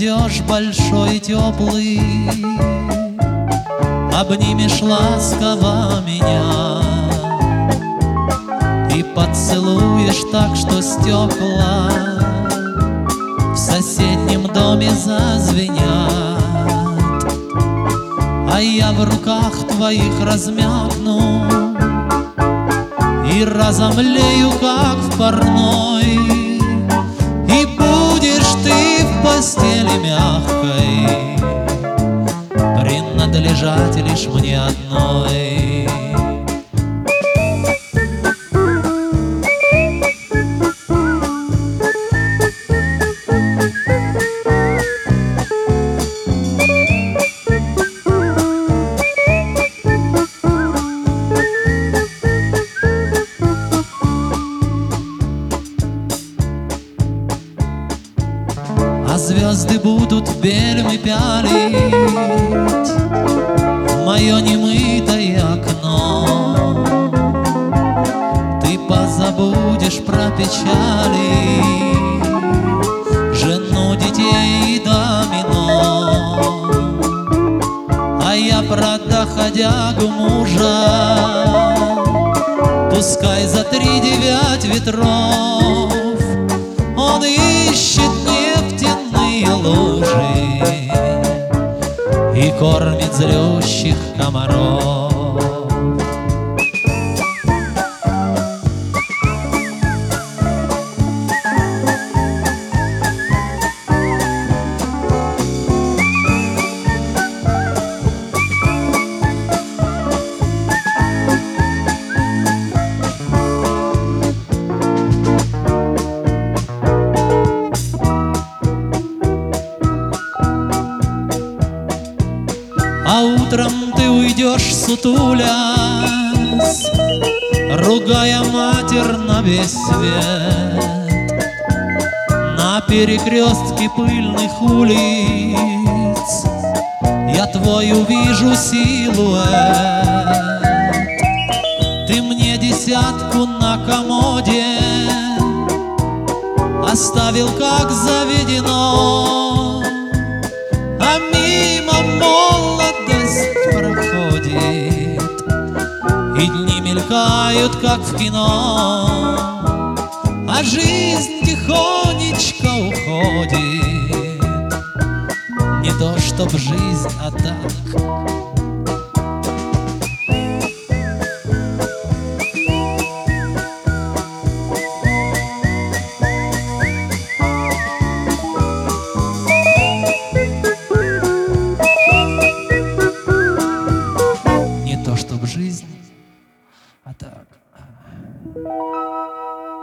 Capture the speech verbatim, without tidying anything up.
придешь большой и теплый, обнимешь ласково меня и поцелуешь так, что стекла в соседнем доме зазвенят, а я в руках твоих размякну и разомлею, как в парной, и будешь ты в постели мягкой принадлежать лишь мне одной. А звезды будут бельмы пялить в мое немытое окно. Ты позабудешь про печали, жену, детей и домино, а я про доходягу мужа, пускай за три девять ветров он ищет нефтяные лужи и кормит злющих комаров. А утром ты уйдешь, сутулясь, ругая матерь на весь свет, на перекрестке пыльных улиц я твой увижу силуэт. Ты мне десятку на комоде оставил, как заведено, а мимо молодость проходит, и дни мелькают, как в кино, а жизнь тихонечко уходит. Не то чтоб жизнь, а так. Не то чтоб жизнь, а так.